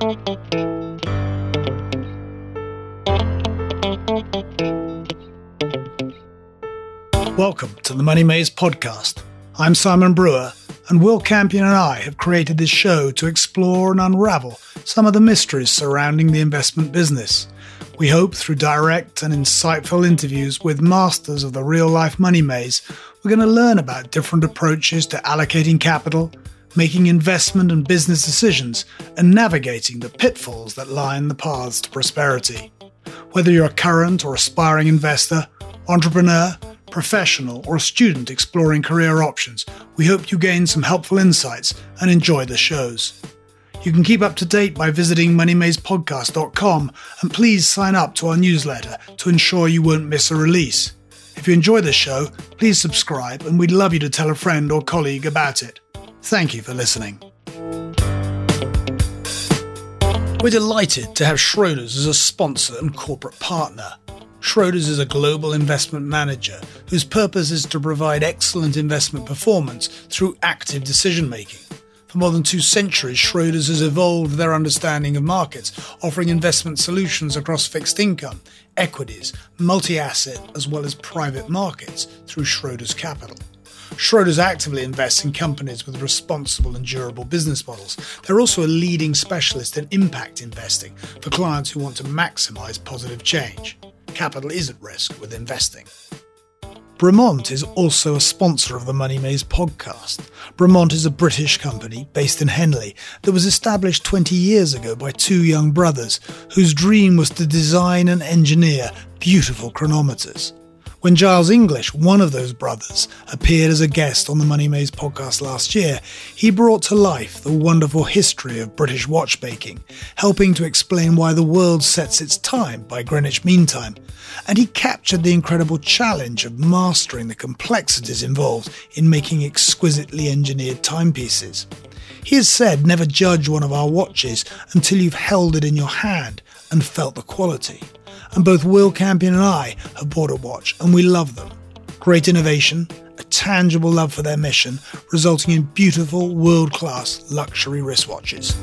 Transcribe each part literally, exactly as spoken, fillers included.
Welcome to the Money Maze podcast. I'm Simon Brewer, and Will Campion and I have created this show to explore and unravel some of the mysteries surrounding the investment business. We hope through direct and insightful interviews with masters of the real-life money maze, we're going to learn about different approaches to allocating capital, making investment and business decisions, and navigating the pitfalls that line the paths to prosperity. Whether you're a current or aspiring investor, entrepreneur, professional, or a student exploring career options, we hope you gain some helpful insights and enjoy the shows. You can keep up to date by visiting money maze podcast dot com, and please sign up to our newsletter to ensure you won't miss a release. If you enjoy the show, please subscribe, and we'd love you to tell a friend or colleague about it. Thank you for listening. We're delighted to have Schroders as a sponsor and corporate partner. Schroders is a global investment manager whose purpose is to provide excellent investment performance through active decision-making. For more than two centuries, Schroders has evolved their understanding of markets, offering investment solutions across fixed income, equities, multi-asset, as well as private markets through Schroders Capital. Schroders actively invests in companies with responsible and durable business models. They're also a leading specialist in impact investing for clients who want to maximize positive change. Capital is at risk with investing. Bremont is also a sponsor of the Money Maze podcast. Bremont is a British company based in Henley that was established twenty years ago by two young brothers whose dream was to design and engineer beautiful chronometers. When Giles English, one of those brothers, appeared as a guest on the Money Maze podcast last year, he brought to life the wonderful history of British watchmaking, helping to explain why the world sets its time by Greenwich Mean Time, and he captured the incredible challenge of mastering the complexities involved in making exquisitely engineered timepieces. He has said, never judge one of our watches until you've held it in your hand and felt the quality. And both Will Campion and I have bought a watch, and we love them. Great innovation, a tangible love for their mission, resulting in beautiful, world-class luxury wristwatches.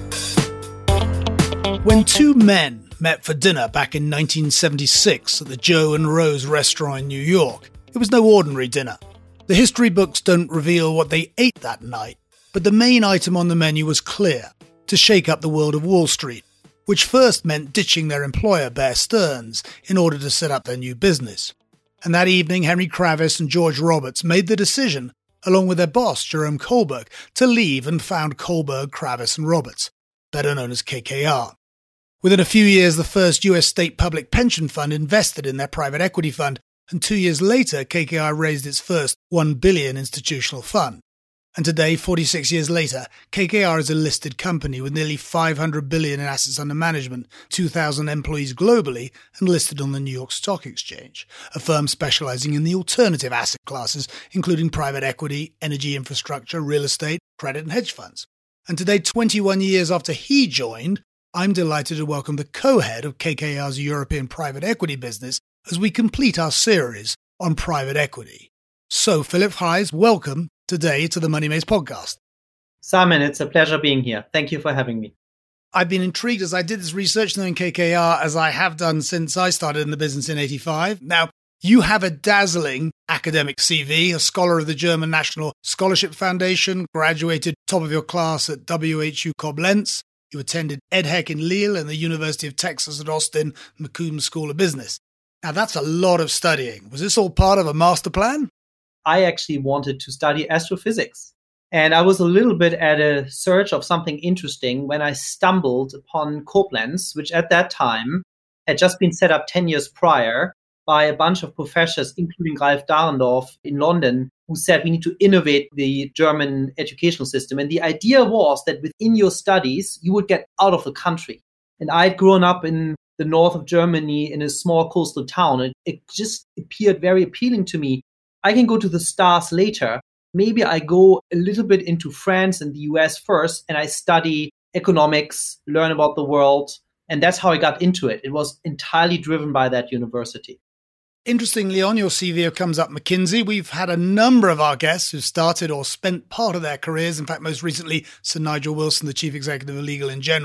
When two men met for dinner back in nineteen seventy-six at the Joe and Rose restaurant in New York, it was no ordinary dinner. The history books don't reveal what they ate that night, but the main item on the menu was clear: to shake up the world of Wall Street, which first meant ditching their employer, Bear Stearns, in order to set up their new business. And that evening, Henry Kravis and George Roberts made the decision, along with their boss, Jerome Kohlberg, to leave and found Kohlberg, Kravis and Roberts, better known as K K R. Within a few years, the first U S state public pension fund invested in their private equity fund, and two years later, K K R raised its first one billion dollars institutional fund. And today, forty-six years later, K K R is a listed company with nearly five hundred billion dollars in assets under management, two thousand employees globally, and listed on the New York Stock Exchange, a firm specializing in the alternative asset classes, including private equity, energy infrastructure, real estate, credit, and hedge funds. And today, twenty-one years after he joined, I'm delighted to welcome the co-head of K K R's European private equity business as we complete our series on private equity. So, Philip Heise, welcome today to the Money Maze podcast. Simon, it's a pleasure being here. Thank you for having me. I've been intrigued as I did this research knowing K K R, as I have done since I started in the business in eighty-five. Now, you have a dazzling academic C V, a scholar of the German National Scholarship Foundation, graduated top of your class at W H U Koblenz. You attended EDHEC in Lille and the University of Texas at Austin, McCombs School of Business. Now, that's a lot of studying. Was this all part of a master plan? I actually wanted to study astrophysics. And I was a little bit at a search of something interesting when I stumbled upon Koblenz, which at that time had just been set up ten years prior by a bunch of professors, including Ralph Dahrendorf in London, who said we need to innovate the German educational system. And the idea was that within your studies, you would get out of the country. And I'd grown up in the north of Germany in a small coastal town. It, it just appeared very appealing to me. I can go to the stars later. Maybe I go a little bit into France and the U S first, and I study economics, learn about the world. And that's how I got into it. It was entirely driven by that university. Interestingly, on your C V comes up McKinsey. We've had a number of our guests who started or spent part of their careers, in fact, most recently, Sir Nigel Wilson, the Chief Executive of Legal in General,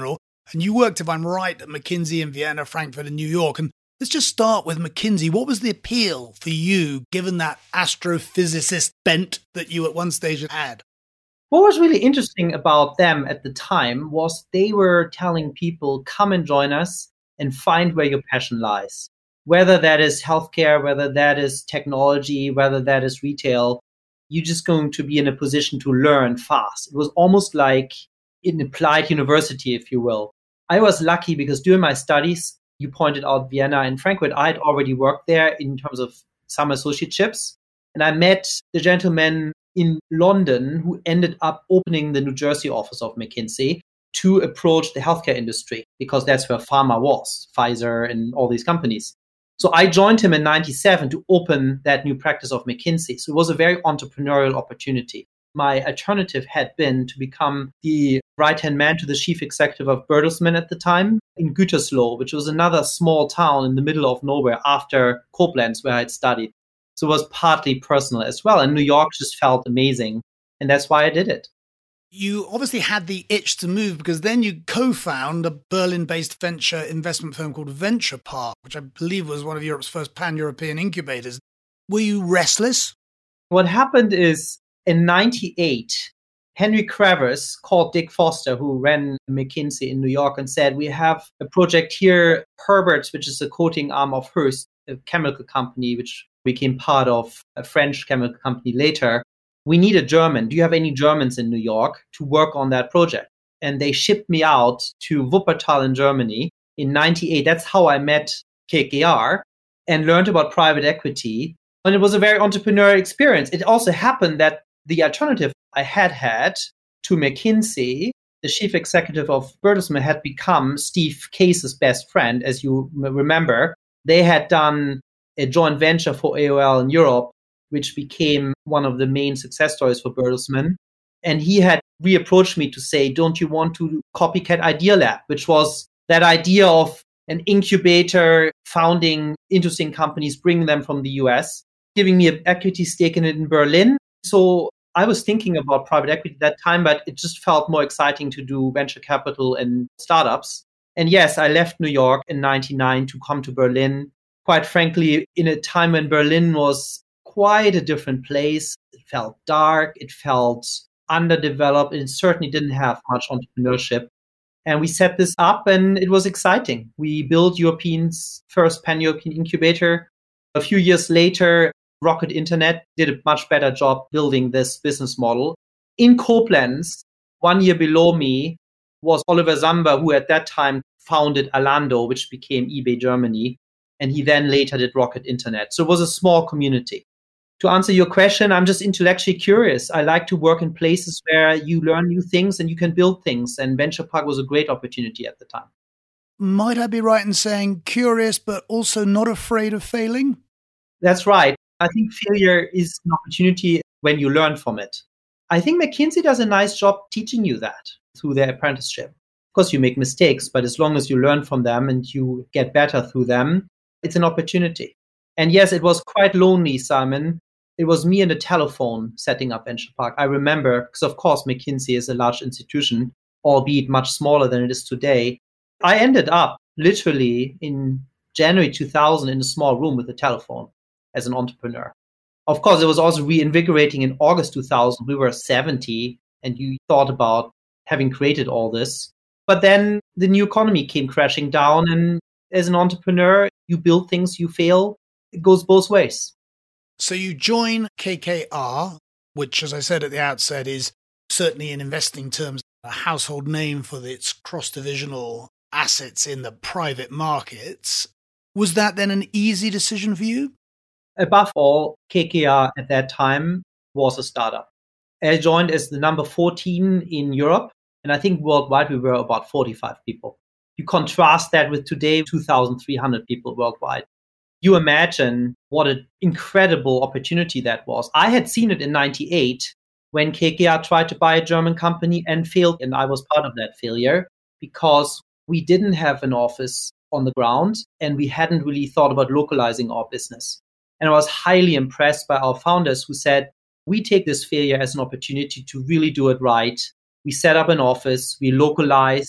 And you worked, if I'm right, at McKinsey in Vienna, Frankfurt, and New York. And let's just start with McKinsey. What was the appeal for you, given that astrophysicist bent that you at one stage had? What was really interesting about them at the time was they were telling people, come and join us and find where your passion lies. Whether that is healthcare, whether that is technology, whether that is retail, you're just going to be in a position to learn fast. It was almost like an applied university, if you will. I was lucky because during my studies, you pointed out Vienna and Frankfurt, I'd already worked there in terms of some associateships. And I met the gentleman in London who ended up opening the New Jersey office of McKinsey to approach the healthcare industry, because that's where pharma was, Pfizer and all these companies. So I joined him in ninety-seven to open that new practice of McKinsey. So it was a very entrepreneurial opportunity. My alternative had been to become the right-hand man to the chief executive of Bertelsmann at the time in Gütersloh, which was another small town in the middle of nowhere after Koblenz, where I had studied. So it was partly personal as well. And New York just felt amazing. And that's why I did it. You obviously had the itch to move, because then you co-found a Berlin-based venture investment firm called Venture Park, which I believe was one of Europe's first pan-European incubators. Were you restless? What happened is in ninety-eight, Henry Kravers called Dick Foster, who ran McKinsey in New York, and said, we have a project here, Herbert, which is a coating arm of Hearst, a chemical company, which became part of a French chemical company later. We need a German. Do you have any Germans in New York to work on that project? And they shipped me out to Wuppertal in Germany in ninety-eight. That's how I met K K R and learned about private equity. And it was a very entrepreneurial experience. It also happened that the alternative I had had to McKinsey, the chief executive of Bertelsmann, had become Steve Case's best friend, as you remember. They had done a joint venture for A O L in Europe, which became one of the main success stories for Bertelsmann. And he had reapproached me to say, don't you want to copycat Idea Lab, which was that idea of an incubator founding interesting companies, bringing them from the U S, giving me an equity stake in it in Berlin. So I was thinking about private equity at that time, but it just felt more exciting to do venture capital and startups. And yes, I left New York in ninety-nine to come to Berlin. Quite frankly, in a time when Berlin was quite a different place. It felt dark. It felt underdeveloped. It certainly didn't have much entrepreneurship. And we set this up and it was exciting. We built Europe's first pan-European incubator. A few years later, Rocket Internet did a much better job building this business model. In Koblenz, one year below me, was Oliver Samba, who at that time founded Alando, which became eBay Germany. And he then later did Rocket Internet. So it was a small community. To answer your question, I'm just intellectually curious. I like to work in places where you learn new things and you can build things. And Venture Park was a great opportunity at the time. Might I be right in saying curious, but also not afraid of failing? That's right. I think failure is an opportunity when you learn from it. I think McKinsey does a nice job teaching you that through their apprenticeship. Of course, you make mistakes, but as long as you learn from them and you get better through them, it's an opportunity. And yes, it was quite lonely, Simon. It was me and a telephone setting up Venture Park. I remember, because of course, McKinsey is a large institution, albeit much smaller than it is today. I ended up literally in January two thousand in a small room with a telephone as an entrepreneur. Of course, it was also reinvigorating in August two thousand. We were seventy and you thought about having created all this. But then the new economy came crashing down. And as an entrepreneur, you build things, you fail. It goes both ways. So you join K K R, which, as I said at the outset, is certainly in investing terms a household name for its cross-divisional assets in the private markets. Was that then an easy decision for you? Above all, K K R at that time was a startup. I joined as the number fourteen in Europe, and I think worldwide we were about forty-five people. You contrast that with today, two thousand three hundred people worldwide. You imagine what an incredible opportunity that was. I had seen it in ninety-eight when K K R tried to buy a German company and failed, and I was part of that failure because we didn't have an office on the ground and we hadn't really thought about localizing our business. And I was highly impressed by our founders who said, we take this failure as an opportunity to really do it right. We set up an office, we localize,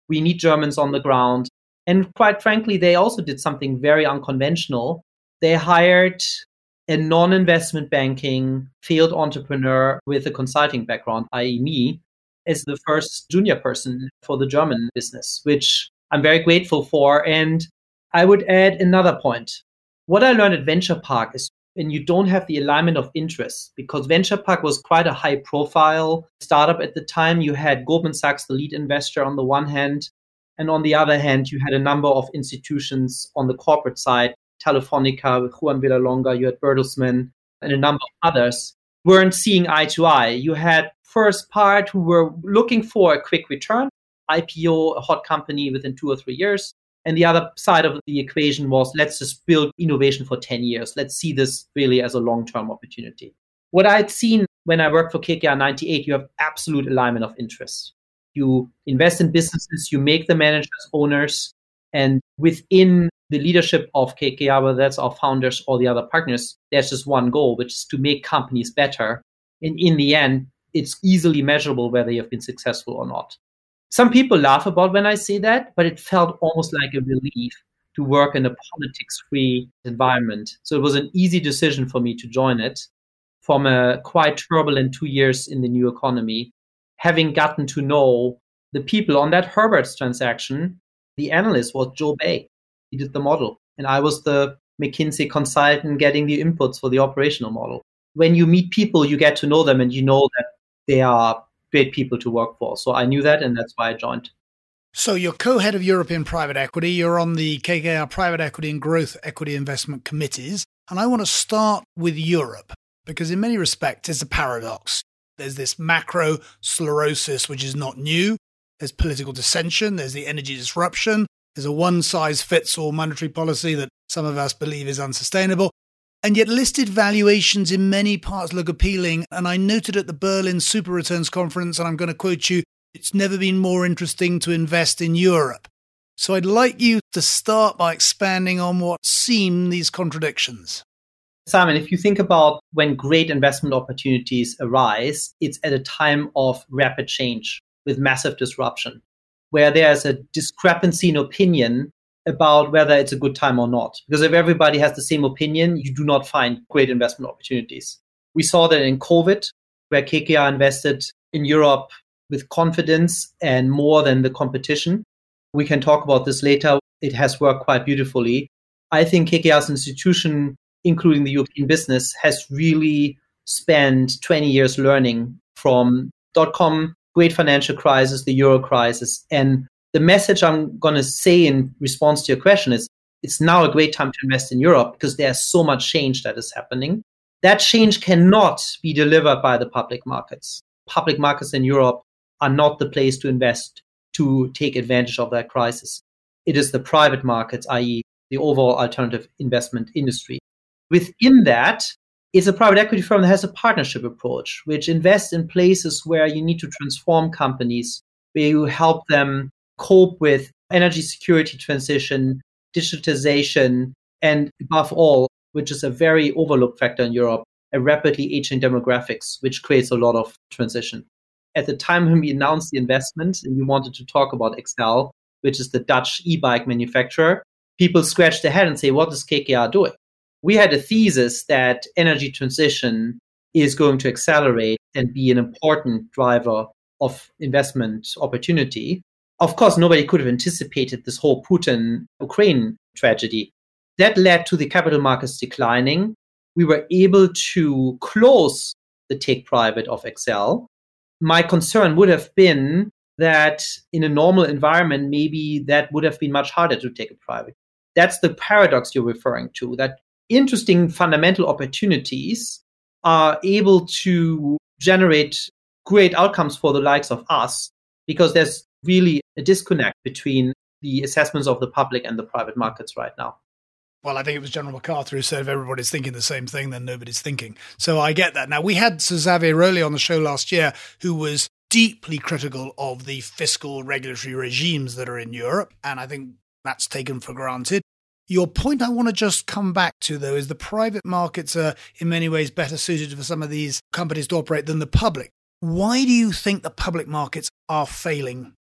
We need Germans on the ground. And quite frankly, they also did something very unconventional. They hired a non-investment banking field entrepreneur with a consulting background, that is me, as the first junior person for the German business, which I'm very grateful for. And I would add another point. What I learned at Venture Park is when you don't have the alignment of interests, because Venture Park was quite a high profile startup at the time. You had Goldman Sachs, the lead investor on the one hand, and on the other hand, you had a number of institutions on the corporate side, Telefonica with Juan Villalonga, you had Bertelsmann, and a number of others, weren't seeing eye to eye. You had first part who were looking for a quick return, I P O, a hot company within two or three years. And the other side of the equation was, let's just build innovation for ten years. Let's see this really as a long-term opportunity. What I'd seen when I worked for K K R ninety-eight, you have absolute alignment of interests. You invest in businesses, you make the managers owners, and within the leadership of K K R, whether that's our founders or the other partners, there's just one goal, which is to make companies better. And in the end, it's easily measurable whether you've been successful or not. Some people laugh about when I say that, but it felt almost like a relief to work in a politics-free environment. So it was an easy decision for me to join it from a quite turbulent two years in the new economy, having gotten to know the people on that Herbert's transaction. The analyst was Joe Bay. He did the model. And I was the McKinsey consultant getting the inputs for the operational model. When you meet people, you get to know them and you know that they are great people to work for. So I knew that, and that's why I joined. So you're co-head of European private equity. You're on the K K R private equity and growth equity investment committees. And I want to start with Europe, because in many respects, it's a paradox. There's this macro sclerosis, which is not new. There's political dissension. There's the energy disruption. There's a one-size-fits-all monetary policy that some of us believe is unsustainable. And yet listed valuations in many parts look appealing. And I noted at the Berlin Super Returns Conference, and I'm going to quote you, it's never been more interesting to invest in Europe. So I'd like you to start by expanding on what seem these contradictions. Simon, if you think about when great investment opportunities arise, it's at a time of rapid change with massive disruption, where there's a discrepancy in opinion about whether it's a good time or not. Because if everybody has the same opinion, you do not find great investment opportunities. We saw that in COVID, where K K R invested in Europe with confidence and more than the competition. We can talk about this later. It has worked quite beautifully. I think K K R's institution, including the European business, has really spent twenty years learning from dot-com, great financial crisis, the Euro crisis. And the message I'm going to say in response to your question is, it's now a great time to invest in Europe because there's so much change that is happening. That change cannot be delivered by the public markets. Public markets in Europe are not the place to invest to take advantage of that crisis. It is the private markets, that is the overall alternative investment industry. Within that is a private equity firm that has a partnership approach, which invests in places where you need to transform companies, where you help them cope with energy security transition, digitization, and above all, which is a very overlooked factor in Europe, a rapidly aging demographics, which creates a lot of transition. At the time when we announced the investment and we wanted to talk about Accel, which is the Dutch e-bike manufacturer, people scratched their head and say, what is K K R doing? We had a thesis that energy transition is going to accelerate and be an important driver of investment opportunity. Of course, nobody could have anticipated this whole Putin-Ukraine tragedy. That led to the capital markets declining. We were able to close the take private of Accel. My concern would have been that in a normal environment, maybe that would have been much harder to take it private. That's the paradox you're referring to, that interesting fundamental opportunities are able to generate great outcomes for the likes of us because there's really a disconnect between the assessments of the public and the private markets right now. Well, I think it was General MacArthur who said if everybody's thinking the same thing, then nobody's thinking. So I get that. Now, we had Sir Xavier Rowley on the show last year, who was deeply critical of the fiscal regulatory regimes that are in Europe. And I think that's taken for granted. Your point I want to just come back to, though, is the private markets are in many ways better suited for some of these companies to operate than the public. Why do you think the public markets are failing?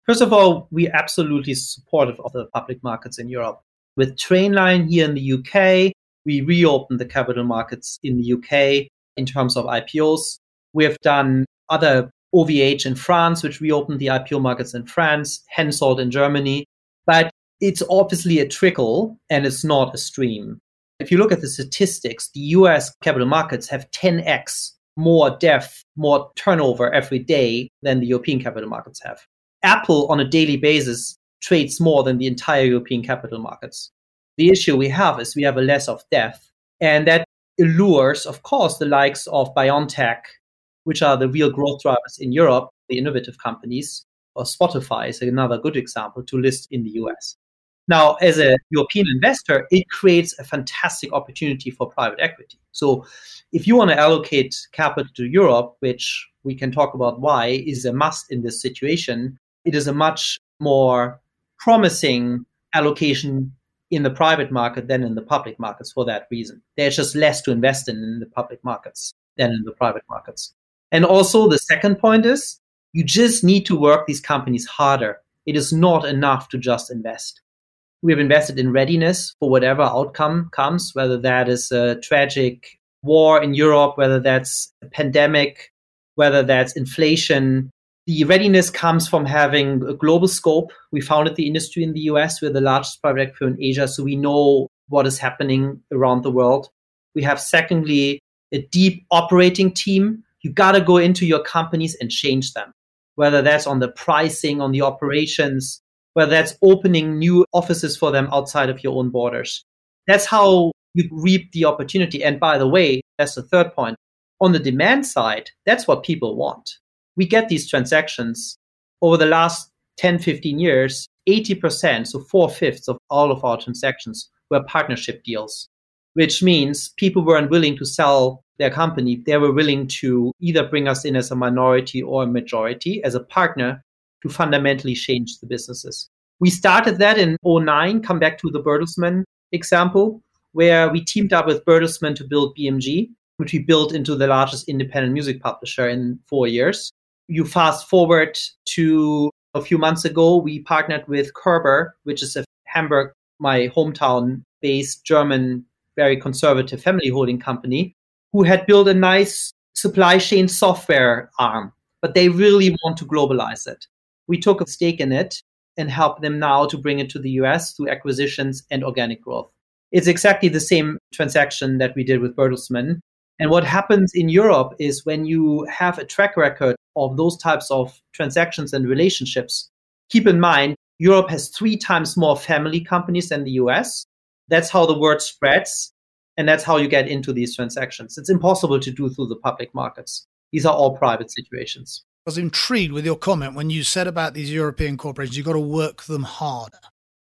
First of all, we are absolutely supportive of the public markets in Europe. With Trainline here in the U K, we reopened the capital markets in the U K in terms of I P Os. We have done other O V H in France, which reopened the I P O markets in France, Hensoldt in Germany. But it's obviously a trickle and it's not a stream. If you look at the statistics, the U S capital markets have ten x more depth, more turnover every day than the European capital markets have. Apple on a daily basis trades more than the entire European capital markets. The issue we have is we have a less of depth, and that allures, of course, the likes of BioNTech, which are the real growth drivers in Europe, the innovative companies, or Spotify is another good example to list in the U S. Now, as a European investor, it creates a fantastic opportunity for private equity. So if you want to allocate capital to Europe, which we can talk about why is a must in this situation, it is a much more promising allocation in the private market than in the public markets for that reason. There's just less to invest in in the public markets than in the private markets. And also the second point is you just need to work these companies harder. It is not enough to just invest. We have invested in readiness for whatever outcome comes, whether that is a tragic war in Europe, whether that's a pandemic, whether that's inflation. The readiness comes from having a global scope. We founded the industry in the U S. We're the largest private equity firm in Asia, so we know what is happening around the world. We have, secondly, a deep operating team. You got to go into your companies and change them, whether that's on the pricing, on the operations, whether that's opening new offices for them outside of your own borders. That's how you reap the opportunity. And by the way, that's the third point. On the demand side, that's what people want. We get these transactions over the last ten, fifteen years, eighty percent, so four-fifths of all of our transactions were partnership deals, which means people weren't willing to sell their company. They were willing to either bring us in as a minority or a majority, as a partner, to fundamentally change the businesses. We started that in oh nine, come back to the Bertelsmann example, where we teamed up with Bertelsmann to build B M G, which we built into the largest independent music publisher in four years. You fast forward to a few months ago, we partnered with Kerber, which is a Hamburg, my hometown-based German, very conservative family holding company, who had built a nice supply chain software arm, but they really want to globalize it. We took a stake in it and helped them now to bring it to the U S through acquisitions and organic growth. It's exactly the same transaction that we did with Bertelsmann. And what happens in Europe is when you have a track record of those types of transactions and relationships, keep in mind, Europe has three times more family companies than the U S. That's how the word spreads. And that's how you get into these transactions. It's impossible to do through the public markets. These are all private situations. I was intrigued with your comment when you said about these European corporations, you've got to work them harder.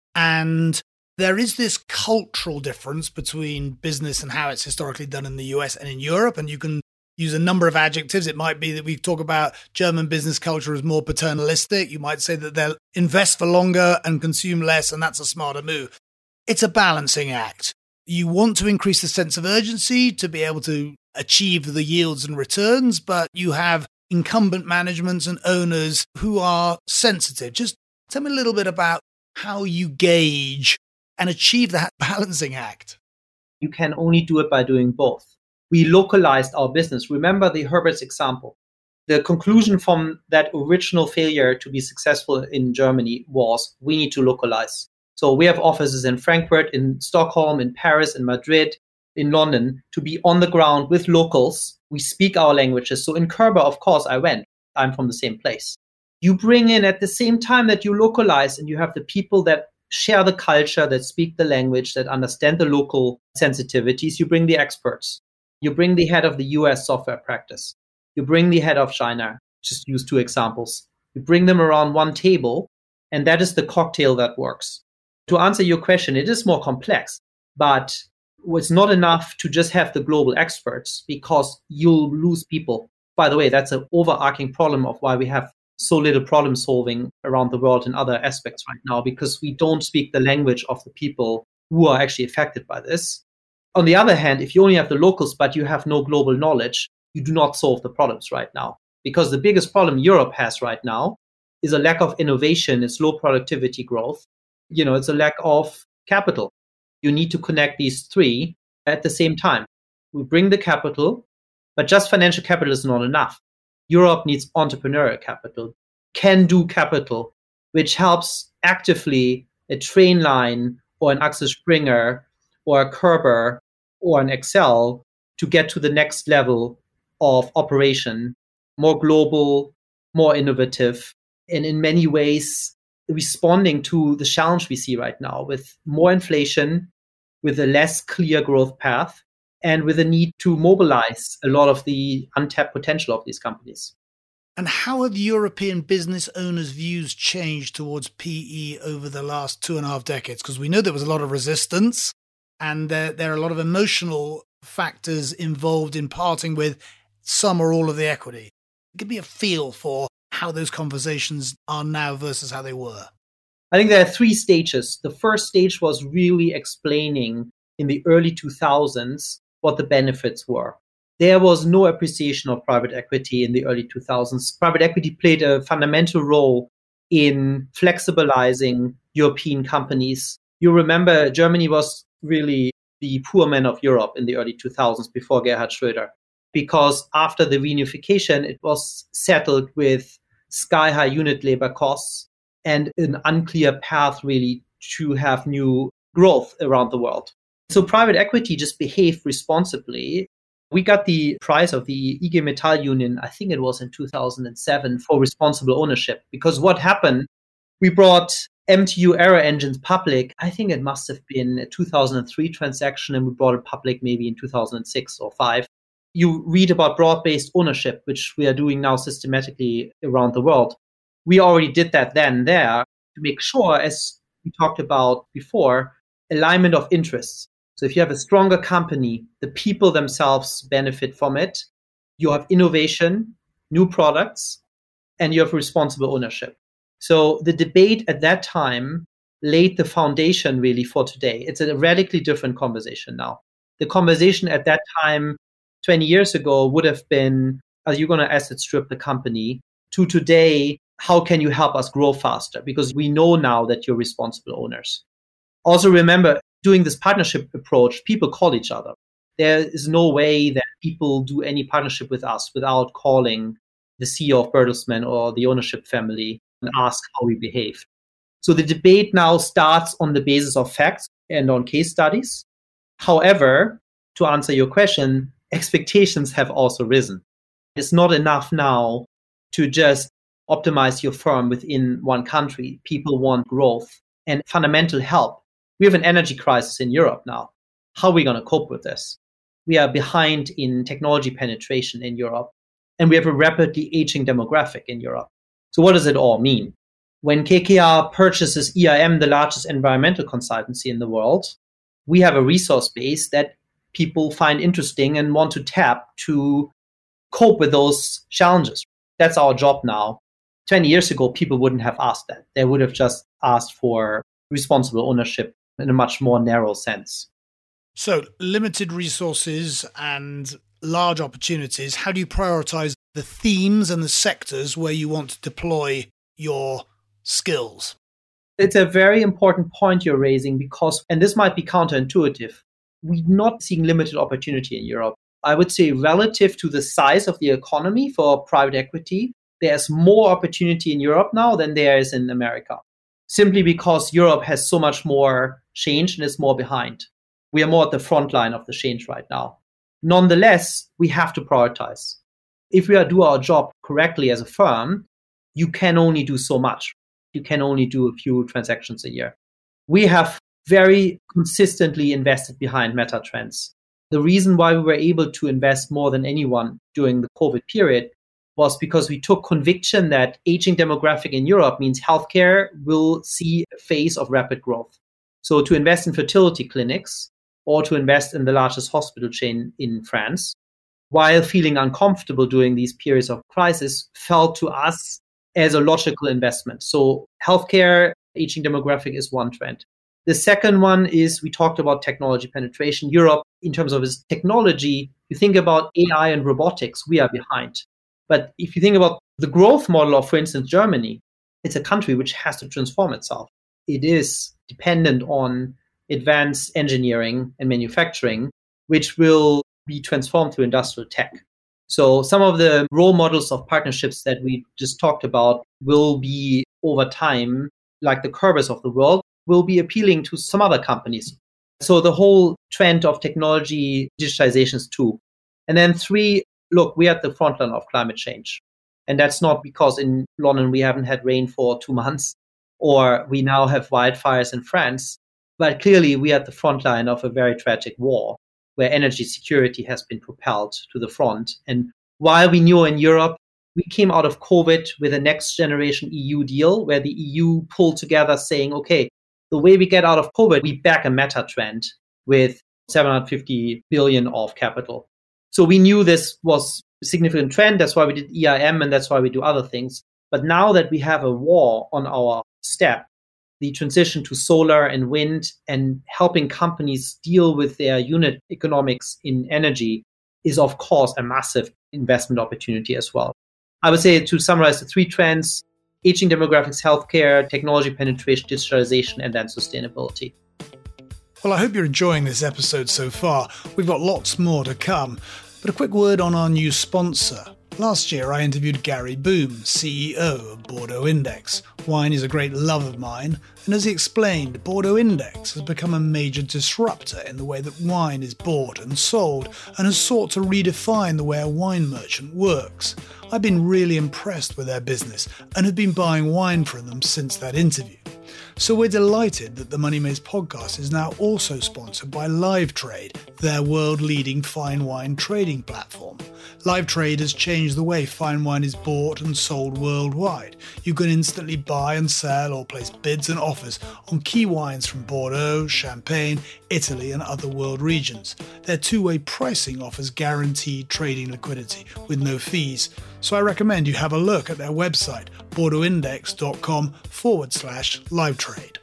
And there is this cultural difference between business and how it's historically done in the U S and in Europe. And you can use a number of adjectives. It might be that we talk about German business culture as more paternalistic. You might say that they'll invest for longer and consume less, and that's a smarter move. It's a balancing act. You want to increase the sense of urgency to be able to achieve the yields and returns, but you have incumbent managements and owners who are sensitive. Just tell me a little bit about how you gauge and achieve that balancing act. You can only do it by doing both. We localized our business. Remember the Herbert's example. The conclusion from that original failure to be successful in Germany was we need to localize. So we have offices in Frankfurt, in Stockholm, in Paris, in Madrid, in London, to be on the ground with locals. We speak our languages. So in Kerber, of course, I went. I'm from the same place. You bring in at the same time that you localize and you have the people that share the culture, that speak the language, that understand the local sensitivities. You bring the experts. You bring the head of the U S software practice. You bring the head of China. Just use two examples. You bring them around one table, and that is the cocktail that works. To answer your question, it is more complex, but it's not enough to just have the global experts because you'll lose people. By the way, that's an overarching problem of why we have so little problem solving around the world in other aspects right now, because we don't speak the language of the people who are actually affected by this. On the other hand, if you only have the locals, but you have no global knowledge, you do not solve the problems right now. Because the biggest problem Europe has right now is a lack of innovation, it's low productivity growth. You know, it's a lack of capital. You need to connect these three at the same time. We bring the capital, but just financial capital is not enough. Europe needs entrepreneurial capital, can-do capital, which helps actively a Trainline or an Axel Springer or a Kerber or an Excel to get to the next level of operation, more global, more innovative, and in many ways responding to the challenge we see right now with more inflation, with a less clear growth path, and with a need to mobilize a lot of the untapped potential of these companies. And how have European business owners' views changed towards P E over the last two and a half decades? Because we know there was a lot of resistance and there, there are a lot of emotional factors involved in parting with some or all of the equity. Give me a feel for how those conversations are now versus how they were. I think there are three stages. The first stage was really explaining in the early two thousands what the benefits were. There was no appreciation of private equity in the early two thousands. Private equity played a fundamental role in flexibilizing European companies. You remember Germany was really the poor man of Europe in the early two thousands before Gerhard Schröder, because after the reunification, it was settled with sky-high unit labor costs and an unclear path really to have new growth around the world. So private equity just behaved responsibly. We got the prize of the I G Metall Union, I think it was in two thousand seven, for responsible ownership. Because what happened, we brought M T U Aero Engines public. I think it must have been a two thousand three transaction, and we brought it public maybe in two thousand six or five. You read about broad-based ownership, which we are doing now systematically around the world. We already did that then there to make sure, as we talked about before, alignment of interests. So if you have a stronger company, the people themselves benefit from it. You have innovation, new products, and you have responsible ownership. So the debate at that time laid the foundation really for today. It's a radically different conversation now. The conversation at that time, twenty years ago, would have been, are you going to asset strip the company? To today, how can you help us grow faster? Because we know now that you're responsible owners. Also remember, doing this partnership approach, people call each other. There is no way that people do any partnership with us without calling the C E O of Bertelsmann or the ownership family and ask how we behave. So the debate now starts on the basis of facts and on case studies. However, to answer your question, expectations have also risen. It's not enough now to just optimize your firm within one country. People want growth and fundamental help. We have an energy crisis in Europe now. How are we going to cope with this? We are behind in technology penetration in Europe, and we have a rapidly aging demographic in Europe. So what does it all mean? When K K R purchases E I M, the largest environmental consultancy in the world, we have a resource base that people find interesting and want to tap to cope with those challenges. That's our job now. twenty years ago, people wouldn't have asked that. They would have just asked for responsible ownership in a much more narrow sense. So limited resources and large opportunities. How do you prioritize the themes and the sectors where you want to deploy your skills? It's a very important point you're raising because, and this might be counterintuitive, we're not seeing limited opportunity in Europe. I would say relative to the size of the economy for private equity, there's more opportunity in Europe now than there is in America, simply because Europe has so much more change and is more behind. We are more at the front line of the change right now. Nonetheless, we have to prioritize. If we do our job correctly as a firm, you can only do so much. You can only do a few transactions a year. We have very consistently invested behind meta trends. The reason why we were able to invest more than anyone during the COVID period was because we took conviction that aging demographic in Europe means healthcare will see a phase of rapid growth. So to invest in fertility clinics or to invest in the largest hospital chain in France, while feeling uncomfortable during these periods of crisis, felt to us as a logical investment. So healthcare, aging demographic is one trend. The second one is we talked about technology penetration. Europe, in terms of its technology, you think about A I and robotics, we are behind. But if you think about the growth model of, for instance, Germany, it's a country which has to transform itself. It is dependent on advanced engineering and manufacturing, which will be transformed through industrial tech. So some of the role models of partnerships that we just talked about will be over time, like the Kerbers of the world, will be appealing to some other companies. So the whole trend of technology digitization is two. And then three, look, we're at the front line of climate change. And that's not because in London we haven't had rain for two months or we now have wildfires in France. But clearly we are at the front line of a very tragic war where energy security has been propelled to the front. And while we knew in Europe, we came out of COVID with a next generation E U deal where the E U pulled together saying, okay, the way we get out of COVID, we back a meta trend with seven hundred fifty billion of capital. So we knew this was a significant trend. That's why we did E I M and that's why we do other things. But now that we have a war on our step, the transition to solar and wind and helping companies deal with their unit economics in energy is, of course, a massive investment opportunity as well. I would say, to summarize the three trends: aging demographics, healthcare, technology penetration, digitalization, and then sustainability. Well, I hope you're enjoying this episode so far. We've got lots more to come. But a quick word on our new sponsor. Last year, I interviewed Gary Boom, C E O of Bordeaux Index. Wine is a great love of mine, and as he explained, Bordeaux Index has become a major disruptor in the way that wine is bought and sold, and has sought to redefine the way a wine merchant works. I've been really impressed with their business, and have been buying wine from them since that interview. So we're delighted that the Money Maze podcast is now also sponsored by LiveTrade, their world-leading fine wine trading platform. LiveTrade has changed the way fine wine is bought and sold worldwide. You can instantly buy and sell or place bids and offers on key wines from Bordeaux, Champagne, Italy and other world regions. Their two-way pricing offers guaranteed trading liquidity with no fees. So I recommend you have a look at their website, bordeauxindex.com forward slash LiveTrade.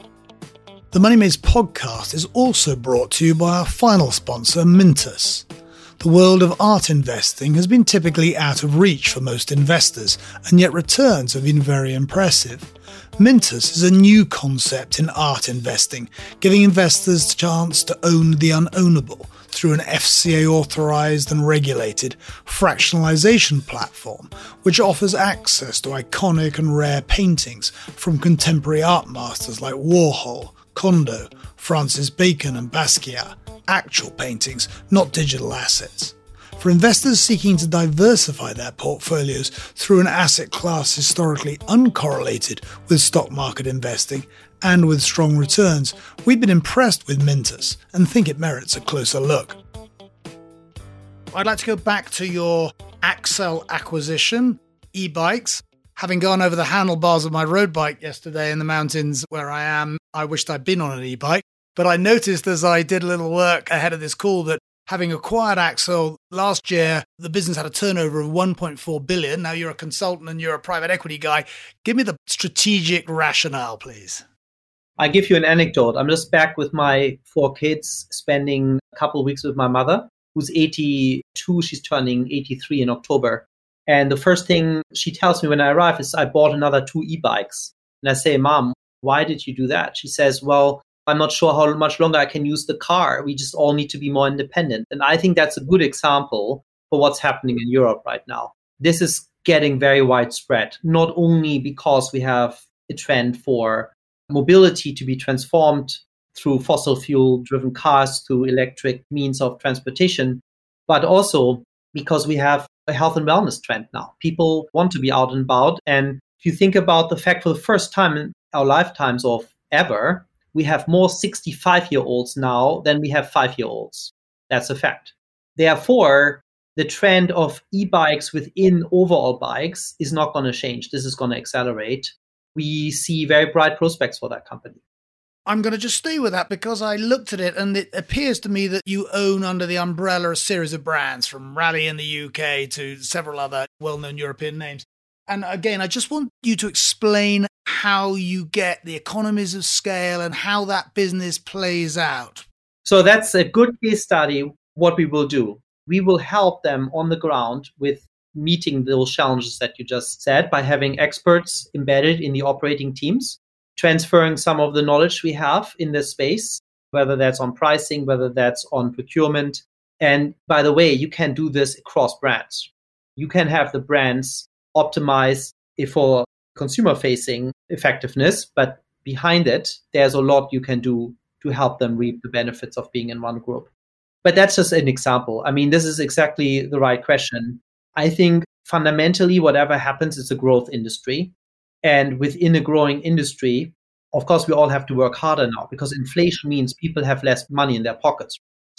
The Money Maze podcast is also brought to you by our final sponsor, Mintos. The world of art investing has been typically out of reach for most investors, and yet returns have been very impressive. Mintos is a new concept in art investing, giving investors the chance to own the unownable through an F C A-authorized and regulated fractionalization platform, which offers access to iconic and rare paintings from contemporary art masters like Warhol, Kondo, Francis Bacon and Basquiat. Actual paintings, not digital assets. For investors seeking to diversify their portfolios through an asset class historically uncorrelated with stock market investing and with strong returns, we've been impressed with Mintos and think it merits a closer look. I'd like to go back to your Accel acquisition, e-bikes. Having gone over the handlebars of my road bike yesterday in the mountains where I am, I wished I'd been on an e-bike. But I noticed as I did a little work ahead of this call that having acquired Accel last year, the business had a turnover of one point four billion. Now you're a consultant and you're a private equity guy. Give me the strategic rationale, please. I give you an anecdote. I'm just back with my four kids, spending a couple of weeks with my mother, who's eighty-two. She's turning eighty-three in October. And the first thing she tells me when I arrive is, I bought another two e-bikes. And I say, Mom, why did you do that? She says, well, I'm not sure how much longer I can use the car. We just all need to be more independent. And I think that's a good example for what's happening in Europe right now. This is getting very widespread, not only because we have a trend for mobility to be transformed through fossil fuel driven cars, through electric means of transportation, but also because we have a health and wellness trend now. People want to be out and about. And if you think about the fact, for the first time in our lifetimes of ever, we have more sixty-five-year-olds now than we have five-year-olds. That's a fact. Therefore, the trend of e-bikes within overall bikes is not going to change. This is going to accelerate. We see very bright prospects for that company. I'm going to just stay with that because I looked at it and it appears to me that you own under the umbrella a series of brands, from Rally in the U K to several other well-known European names. And again, I just want you to explain how you get the economies of scale and how that business plays out. So that's a good case study. What we will do, we will help them on the ground with meeting those challenges that you just said by having experts embedded in the operating teams, transferring some of the knowledge we have in this space, whether that's on pricing, whether that's on procurement. And by the way, you can do this across brands. You can have the brands optimize for consumer-facing effectiveness, but behind it, there's a lot you can do to help them reap the benefits of being in one group. But that's just an example. I mean, this is exactly the right question. I think fundamentally, whatever happens, it's a growth industry. And within a growing industry, of course, we all have to work harder now because inflation means people have less money in their pockets.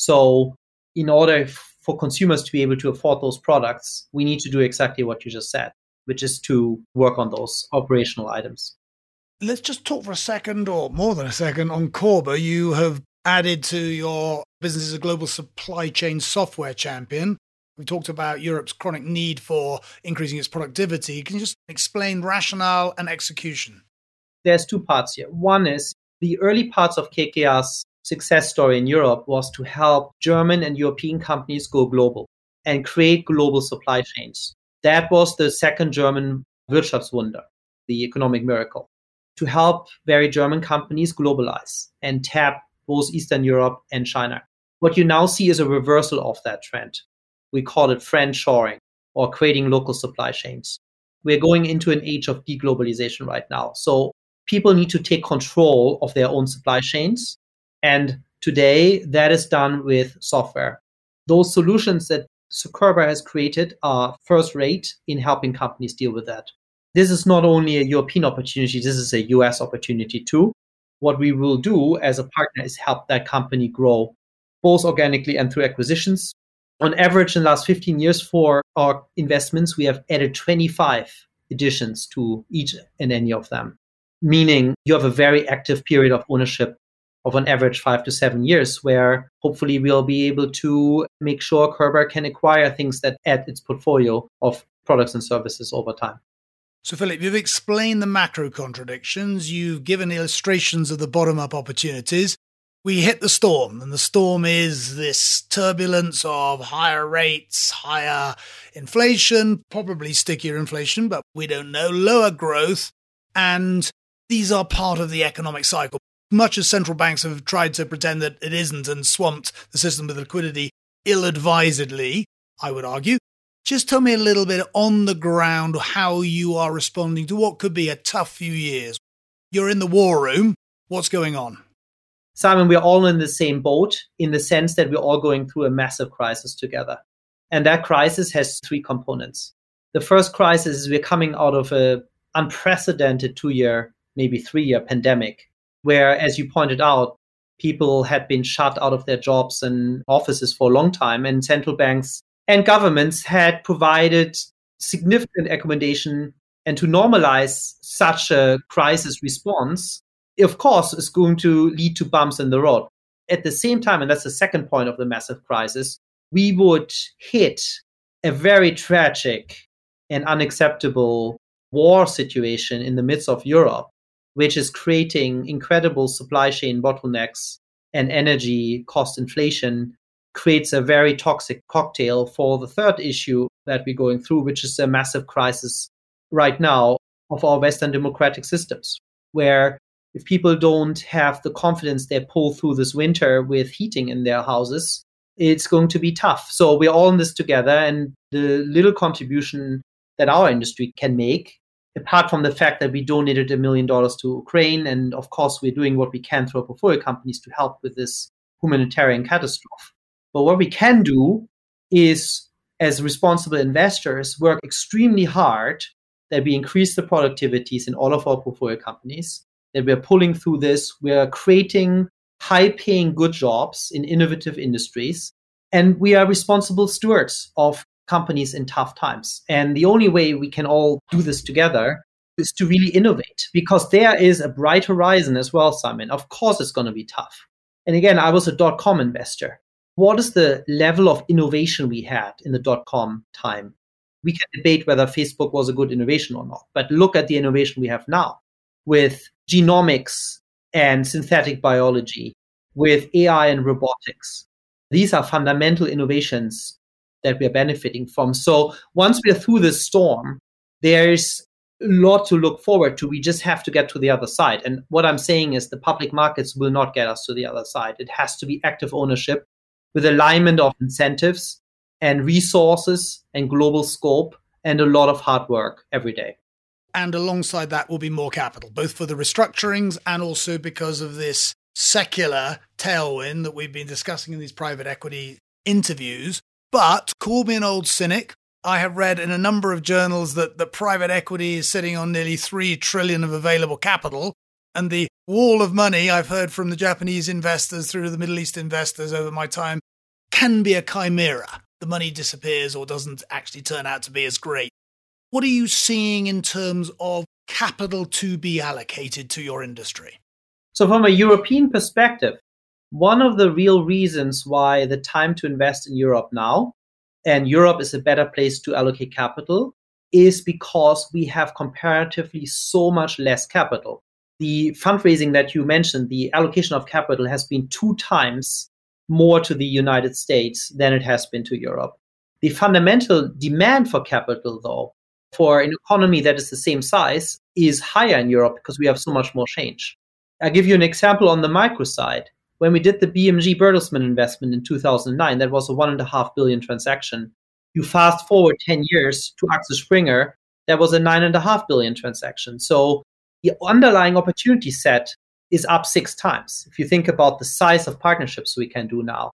So in order for consumers to be able to afford those products, we need to do exactly what you just said, which is to work on those operational items. Let's just talk for a second, or more than a second, on Körber. You have added to your business as a global supply chain software champion. We talked about Europe's chronic need for increasing its productivity. Can you just explain rationale and execution? There's two parts here. One is the early parts of K K R's success story in Europe was to help German and European companies go global and create global supply chains. That was the second German Wirtschaftswunder, the economic miracle, to help very German companies globalize and tap both Eastern Europe and China. What you now see is a reversal of that trend. We call it friendshoring or creating local supply chains. We're going into an age of deglobalization right now. So people need to take control of their own supply chains. And today that is done with software. Those solutions that Körber has created are first rate in helping companies deal with that. This is not only a European opportunity, this is a U S opportunity too. What we will do as a partner is help that company grow, both organically and through acquisitions. On average, in the last fifteen years for our investments, we have added twenty-five additions to each and any of them, meaning you have a very active period of ownership of on average five to seven years, where hopefully we'll be able to make sure Körber can acquire things that add its portfolio of products and services over time. So, Philipp, you've explained the macro contradictions. You've given illustrations of the bottom-up opportunities. We hit the storm, and the storm is this turbulence of higher rates, higher inflation, probably stickier inflation, but we don't know, lower growth, and these are part of the economic cycle. Much as central banks have tried to pretend that it isn't and swamped the system with liquidity ill-advisedly, I would argue. Just tell me a little bit on the ground how you are responding to what could be a tough few years. You're in the war room. What's going on? Simon, we're all in the same boat in the sense that we're all going through a massive crisis together. And that crisis has three components. The first crisis is we're coming out of an unprecedented two-year, maybe three-year pandemic, where, as you pointed out, people had been shut out of their jobs and offices for a long time, and central banks and governments had provided significant accommodation. And to normalize such a crisis response, of course, is going to lead to bumps in the road. At the same time, and that's the second point of the massive crisis, we would hit a very tragic and unacceptable war situation in the midst of Europe, which is creating incredible supply chain bottlenecks and energy cost inflation, creates a very toxic cocktail for the third issue that we're going through, which is a massive crisis right now of our Western democratic systems, where if people don't have the confidence they pull through this winter with heating in their houses, it's going to be tough. So we're all in this together, and the little contribution that our industry can make, apart from the fact that we donated a million dollars to Ukraine, and of course we're doing what we can through our portfolio companies to help with this humanitarian catastrophe. But what we can do is, as responsible investors, work extremely hard that we increase the productivities in all of our portfolio companies, that we're pulling through this, we're creating high-paying good jobs in innovative industries, and we are responsible stewards of companies in tough times. And the only way we can all do this together is to really innovate, because there is a bright horizon as well, Simon. Of course, it's going to be tough. And again, I was a dot-com investor. What is the level of innovation we had in the dot-com time? We can debate whether Facebook was a good innovation or not, but look at the innovation we have now with genomics and synthetic biology, with A I and robotics. These are fundamental innovations that we're benefiting from. So once we're through this storm, there's a lot to look forward to. We just have to get to the other side. And what I'm saying is the public markets will not get us to the other side. It has to be active ownership with alignment of incentives and resources and global scope and a lot of hard work every day. And alongside that will be more capital, both for the restructurings and also because of this secular tailwind that we've been discussing in these private equity interviews. But call me an old cynic. I have read in a number of journals that the private equity is sitting on nearly three trillion of available capital. And the wall of money I've heard from the Japanese investors through to the Middle East investors over my time can be a chimera. The money disappears or doesn't actually turn out to be as great. What are you seeing in terms of capital to be allocated to your industry? So from a European perspective, one of the real reasons why the time to invest in Europe now, and Europe is a better place to allocate capital, is because we have comparatively so much less capital. The fundraising that you mentioned, the allocation of capital has been two times more to the United States than it has been to Europe. The fundamental demand for capital, though, for an economy that is the same size, is higher in Europe because we have so much more change. I'll give you an example on the micro side. When we did the B M G Bertelsmann investment in two thousand nine, that was a one and a half billion transaction. You fast forward ten years to Axel Springer, that was a nine and a half billion transaction. So the underlying opportunity set is up six times if you think about the size of partnerships we can do now.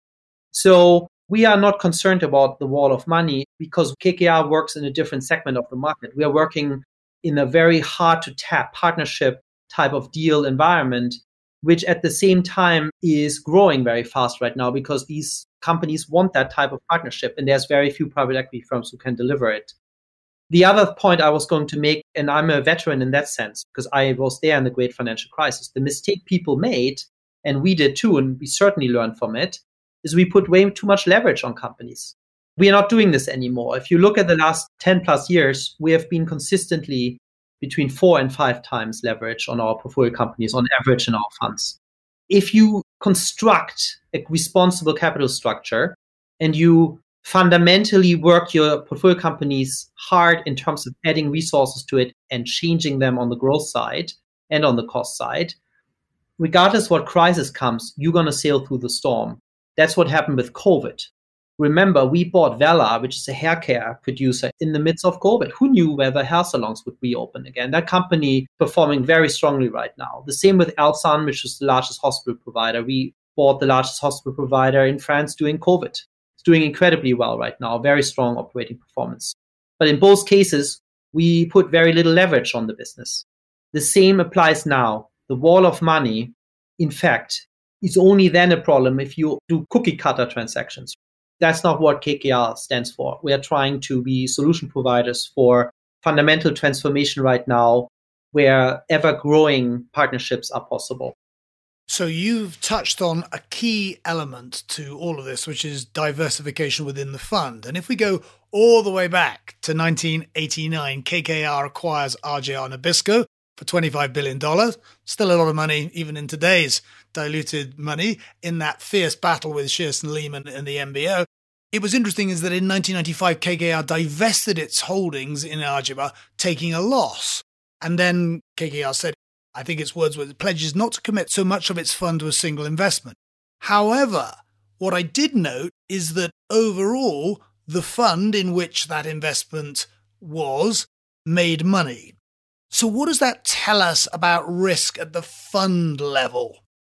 So we are not concerned about the wall of money because K K R works in a different segment of the market. We are working in a very hard to tap partnership type of deal environment, which at the same time is growing very fast right now because these companies want that type of partnership and there's very few private equity firms who can deliver it. The other point I was going to make, and I'm a veteran in that sense because I was there in the great financial crisis, the mistake people made, and we did too, and we certainly learned from it, is we put way too much leverage on companies. We are not doing this anymore. If you look at the last ten plus years, we have been consistently between four and five times leverage on our portfolio companies on average in our funds. If you construct a responsible capital structure and you fundamentally work your portfolio companies hard in terms of adding resources to it and changing them on the growth side and on the cost side, regardless what crisis comes, you're going to sail through the storm. That's what happened with COVID. Remember, we bought Vela, which is a hair care producer, in the midst of COVID. Who knew whether hair salons would reopen again? That company performing very strongly right now. The same with Elsan, which is the largest hospital provider. We bought the largest hospital provider in France during COVID. It's doing incredibly well right now, very strong operating performance. But in both cases, we put very little leverage on the business. The same applies now. The wall of money, in fact, is only then a problem if you do cookie cutter transactions. That's not what K K R stands for. We are trying to be solution providers for fundamental transformation right now, where ever-growing partnerships are possible. So you've touched on a key element to all of this, which is diversification within the fund. And if we go all the way back to nineteen eighty-nine, K K R acquires R J R Nabisco for twenty-five billion dollars. Still a lot of money, even in today's diluted money, in that fierce battle with Shearson Lehman and the M B O. It was interesting is that in nineteen ninety-five, K K R divested its holdings in R J R, taking a loss. And then K K R said, I think its words were, it pledges not to commit so much of its fund to a single investment. However, what I did note is that overall, the fund in which that investment was made money. So what does that tell us about risk at the fund level?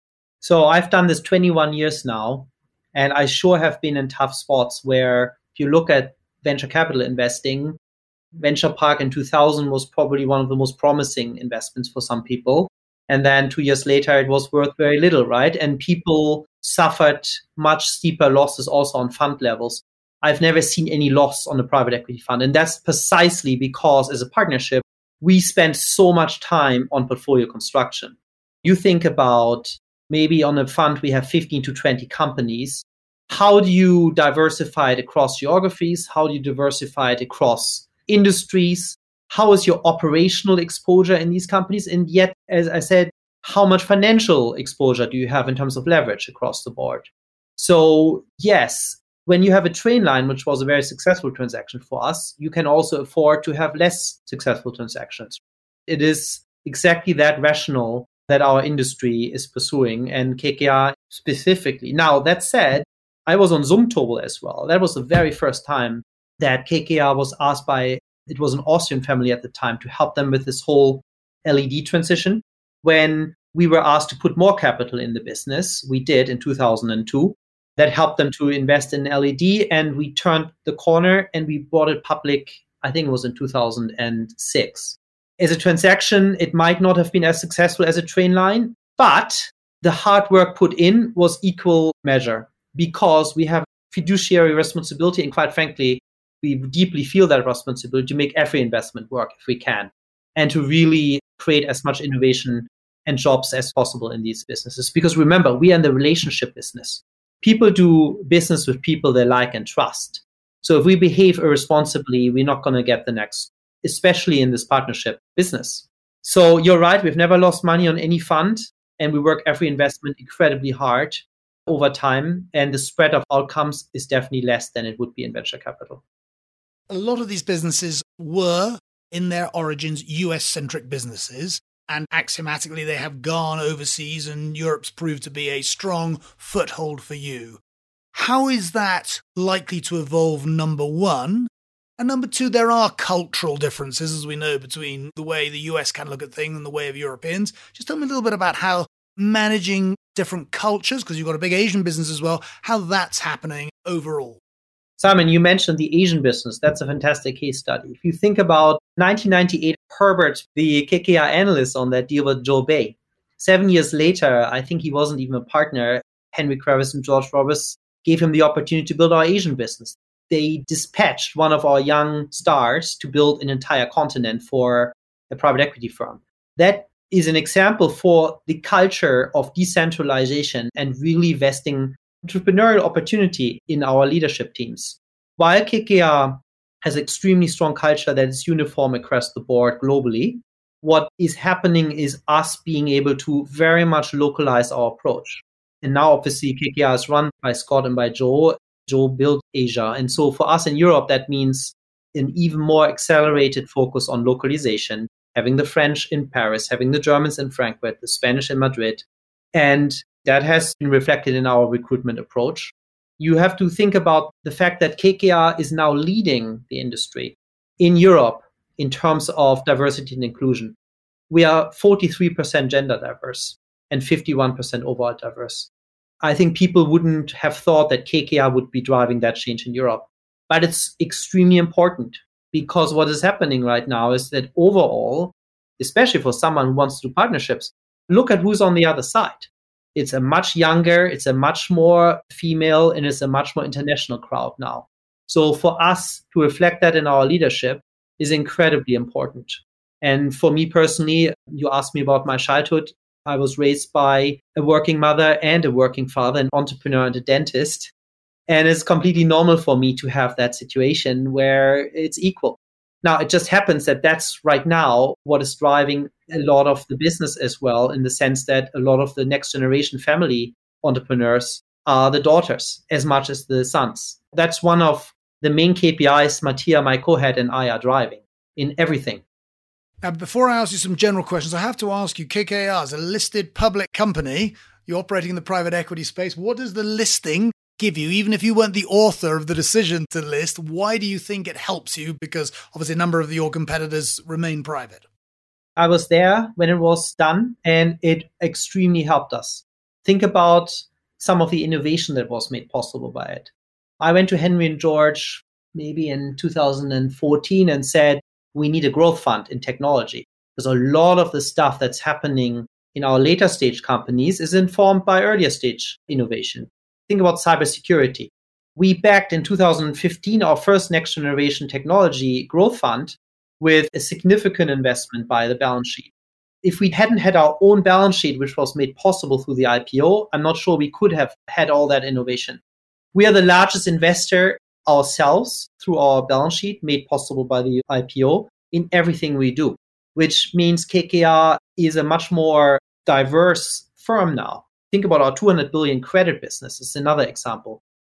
So I've done this twenty-one years now, and I sure have been in tough spots where if you look at venture capital investing, Venture Park in two thousand was probably one of the most promising investments for some people. And then two years later, it was worth very little, right? And people suffered much steeper losses also on fund levels. I've never seen any loss on a private equity fund. And that's precisely because as a partnership, we spend so much time on portfolio construction. You think about maybe on a fund, we have fifteen to twenty companies. How do you diversify it across geographies? How do you diversify it across industries? How is your operational exposure in these companies? And yet, as I said, how much financial exposure do you have in terms of leverage across the board? So yes, When you have a train line, which was a very successful transaction for us, you can also afford to have less successful transactions. It is exactly that rationale that our industry is pursuing, and K K R specifically. Now, that said, I was on Zumtobel as well. That was the very first time that K K R was asked by, it was an Austrian family at the time, to help them with this whole L E D transition. When we were asked to put more capital in the business, we did in two thousand two. That helped them to invest in L E D, and we turned the corner and we brought it public, I think it was in two thousand six. As a transaction, it might not have been as successful as a train line, but the hard work put in was equal measure, because we have fiduciary responsibility, and quite frankly, we deeply feel that responsibility to make every investment work if we can, and to really create as much innovation and jobs as possible in these businesses. Because remember, we are in the relationship business. People do business with people they like and trust. So if we behave irresponsibly, we're not going to get the next, especially in this partnership business. So you're right, we've never lost money on any fund, and we work every investment incredibly hard over time, and the spread of outcomes is definitely less than it would be in venture capital. A lot of these businesses were, in their origins, U S-centric businesses, and axiomatically they have gone overseas, and Europe's proved to be a strong foothold for you. How is that likely to evolve, number one? And number two, there are cultural differences, as we know, between the way the U S can look at things and the way of Europeans. Just tell me a little bit about how managing different cultures, because you've got a big Asian business as well, how that's happening overall. Simon, you mentioned the Asian business. That's a fantastic case study. If you think about nineteen ninety-eight, Herbert, the K K R analyst on that deal with Joe Bay. Seven years later, I think he wasn't even a partner, Henry Kravis and George Roberts gave him the opportunity to build our Asian business. They dispatched one of our young stars to build an entire continent for a private equity firm. That is an example for the culture of decentralization and really vesting entrepreneurial opportunity in our leadership teams. While K K R has extremely strong culture that is uniform across the board globally, what is happening is us being able to very much localize our approach. And now, obviously, K K R is run by Scott and by Joe. Joe built Asia. And so for us in Europe, that means an even more accelerated focus on localization, having the French in Paris, having the Germans in Frankfurt, the Spanish in Madrid. And that has been reflected in our recruitment approach. You have to think about the fact that K K R is now leading the industry in Europe in terms of diversity and inclusion. We are forty-three percent gender diverse and fifty-one percent overall diverse. I think people wouldn't have thought that K K R would be driving that change in Europe. But it's extremely important, because what is happening right now is that overall, especially for someone who wants to do partnerships, look at who's on the other side. It's a much younger, it's a much more female, and it's a much more international crowd now. So for us to reflect that in our leadership is incredibly important. And for me personally, you asked me about my childhood. I was raised by a working mother and a working father, an entrepreneur and a dentist. And it's completely normal for me to have that situation where it's equal. Now, it just happens that that's right now what is driving a lot of the business as well, in the sense that a lot of the next generation family entrepreneurs are the daughters as much as the sons. That's one of the main K P Is Mattia, my co-head, and I are driving in everything. Now, before I ask you some general questions, I have to ask you, K K R is a listed public company. You're operating in the private equity space. What does the listing give you? Even if you weren't the author of the decision to list, why do you think it helps you? Because obviously a number of your competitors remain private. I was there when it was done, and it extremely helped us. Think about some of the innovation that was made possible by it. I went to Henry and George maybe in two thousand fourteen and said, we need a growth fund in technology. Because a lot of the stuff that's happening in our later stage companies is informed by earlier stage innovation. Think about cybersecurity. We backed in two thousand fifteen our first next generation technology growth fund with a significant investment by the balance sheet. If we hadn't had our own balance sheet, which was made possible through the I P O, I'm not sure we could have had all that innovation. We are the largest investor ourselves through our balance sheet, made possible by the I P O, in everything we do, which means K K R is a much more diverse firm now. Think about our two hundred billion credit business. It's another example.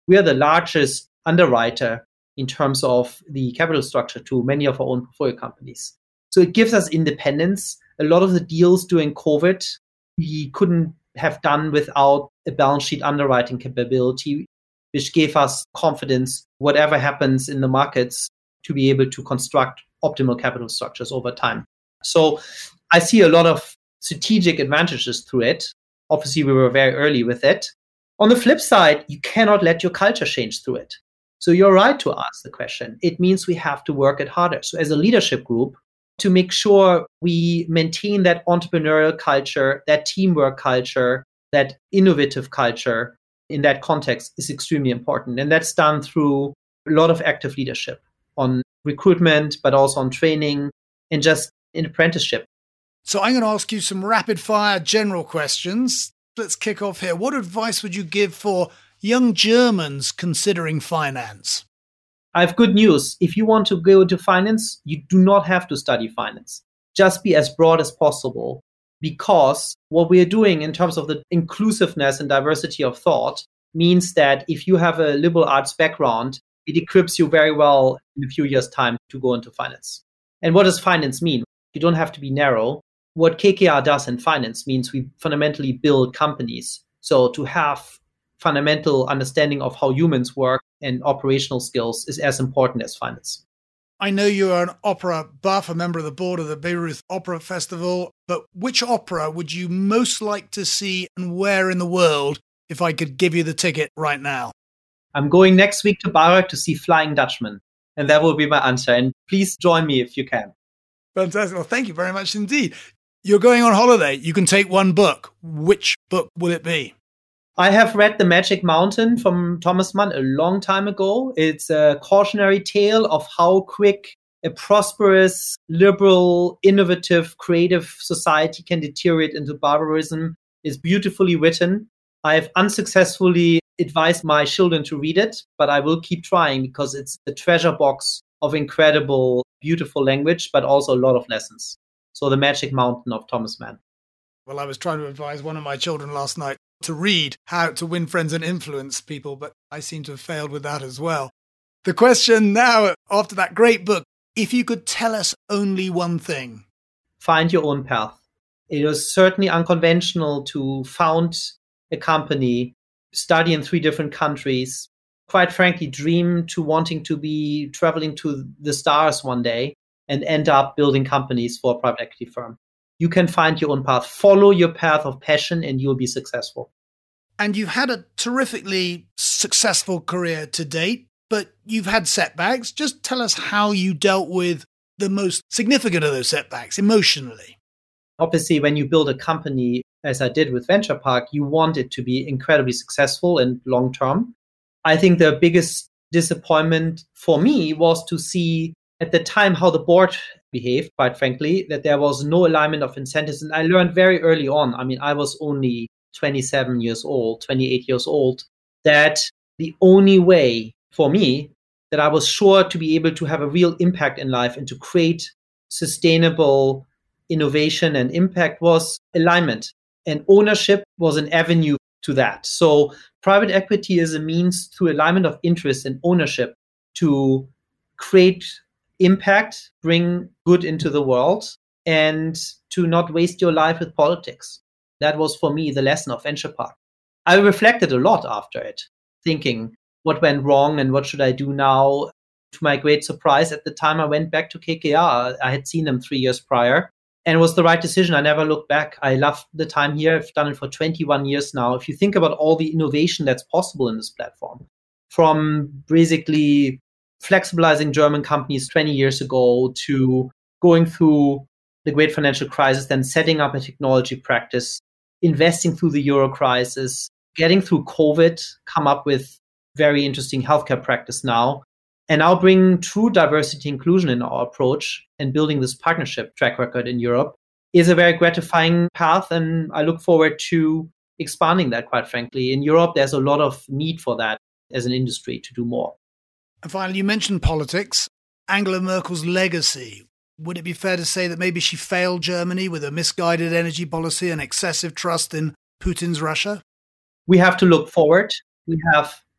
we are the largest underwriter in terms of the capital structure to many of our own portfolio companies. So it gives us independence. A lot of the deals during COVID, we couldn't have done without a balance sheet underwriting capability, which gave us confidence, whatever happens in the markets, to be able to construct optimal capital structures over time. So I see a lot of strategic advantages through it. Obviously, we were very early with it. On the flip side, you cannot let your culture change through it. So you're right to ask the question. It means we have to work it harder. So as a leadership group, to make sure we maintain that entrepreneurial culture, that teamwork culture, that innovative culture in that context is extremely important. And that's done through a lot of active leadership on recruitment, but also on training and just in apprenticeship. So I'm going to ask you some rapid fire general questions. Let's kick off here. What advice would you give for young Germans considering finance? I have good news. If you want to go into finance, you do not have to study finance. Just be as broad as possible, because what we are doing in terms of the inclusiveness and diversity of thought means that if you have a liberal arts background, it equips you very well in a few years' time to go into finance. And what does finance mean? You don't have to be narrow. What K K R does in finance means we fundamentally build companies. So to have fundamental understanding of how humans work and operational skills is as important as finance. I know you're an opera buff, a member of the board of the Bayreuth Opera Festival, but which opera would you most like to see and where in the world if I could give you the ticket right now? I'm going next week to Bayreuth to see Flying Dutchman, and that will be my answer. And please join me if you can. Fantastic. Well, thank you very much indeed. You're going on holiday. You can take one book. Which book will it be? I have read The Magic Mountain from Thomas Mann a long time ago. It's a cautionary tale of how quick a prosperous, liberal, innovative, creative society can deteriorate into barbarism. It's beautifully written. I have unsuccessfully advised my children to read it, but I will keep trying because it's a treasure box of incredible, beautiful language, but also a lot of lessons. So The Magic Mountain of Thomas Mann. Well, I was trying to advise one of my children last night to read How to Win Friends and Influence People, but I seem to have failed with that as well. The question now, after that great book, if you could tell us only one thing. Find your own path. It was certainly unconventional to found a company, study in three different countries, quite frankly, dream to wanting to be traveling to the stars one day and end up building companies for a private equity firm. You can find your own path. Follow your path of passion and you'll be successful. And you've had a terrifically successful career to date, but you've had setbacks. Just tell us how you dealt with the most significant of those setbacks emotionally. Obviously, when you build a company, as I did with Venture Park, you want it to be incredibly successful and long-term. I think the biggest disappointment for me was to see at the time how the board behaved, quite frankly, that there was no alignment of incentives. And I learned very early on, I mean, I was only twenty-seven years old, twenty-eight years old, that the only way for me that I was sure to be able to have a real impact in life and to create sustainable innovation and impact was alignment. And ownership was an avenue to that. So private equity is a means through alignment of interest and ownership to create impact, bring good into the world, and to not waste your life with politics. That was for me the lesson of Venture Park. I reflected a lot after it, thinking what went wrong and what should I do now. To my great surprise, at the time I went back to K K R. I had seen them three years prior and it was the right decision. I never looked back. I loved the time here. I've done it for twenty-one years now. If you think about all the innovation that's possible in this platform, from basically flexibilizing German companies twenty years ago to going through the great financial crisis, then setting up a technology practice, investing through the Euro crisis, getting through COVID, come up with very interesting healthcare practice now, and now bring true diversity inclusion in our approach and building this partnership track record in Europe is a very gratifying path. And I look forward to expanding that, quite frankly. In Europe, there's a lot of need for that as an industry to do more. And finally, you mentioned politics. Angela Merkel's legacy. Would it be fair to say that maybe she failed Germany with a misguided energy policy and excessive trust in Putin's Russia? We have to look forward. We have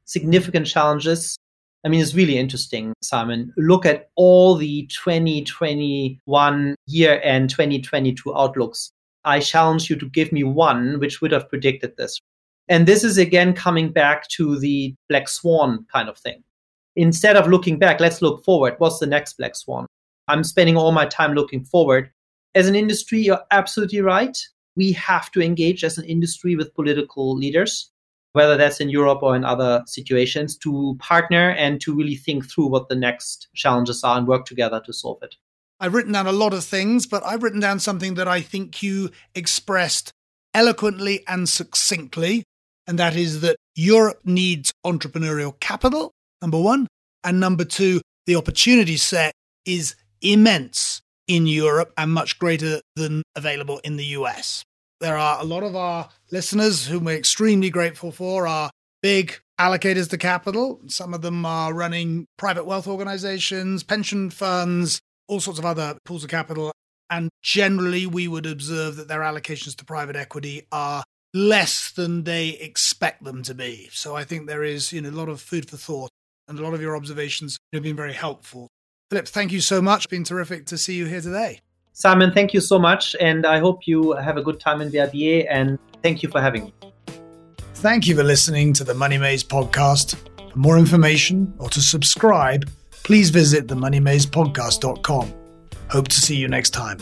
significant challenges. I mean, it's really interesting, Simon. Look at all the twenty twenty-one year-end twenty twenty-two outlooks. I challenge you to give me one which would have predicted this. And this is again coming back to the black swan kind of thing. Instead of looking back, let's look forward. What's the next black swan? I'm spending all my time looking forward. As an industry, you're absolutely right. We have to engage as an industry with political leaders, whether that's in Europe or in other situations, to partner and to really think through what the next challenges are and work together to solve it. I've written down a lot of things, but I've written down something that I think you expressed eloquently and succinctly, and that is that Europe needs entrepreneurial capital, number one, and number two, the opportunity set is immense in Europe and much greater than available in the U S. There are a lot of our listeners whom we're extremely grateful for are big allocators to capital. Some of them are running private wealth organizations, pension funds, all sorts of other pools of capital. And generally, we would observe that their allocations to private equity are less than they expect them to be. So I think there is, you know, a lot of food for thought, and a lot of your observations have been very helpful. Philipp, thank you so much. It's been terrific to see you here today. Simon, thank you so much. And I hope you have a good time in V I B A. And thank you for having me. Thank you for listening to the Money Maze podcast. For more information or to subscribe, please visit the money maze podcast dot com. Hope to see you next time.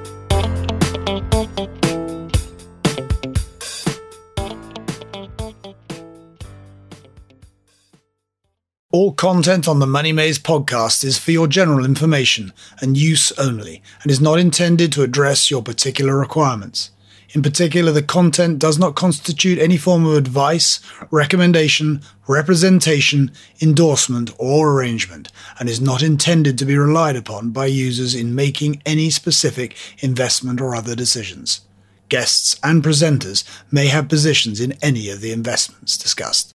All content on the Money Maze podcast is for your general information and use only, and is not intended to address your particular requirements. In particular, the content does not constitute any form of advice, recommendation, representation, endorsement, or arrangement, and is not intended to be relied upon by users in making any specific investment or other decisions. Guests and presenters may have positions in any of the investments discussed.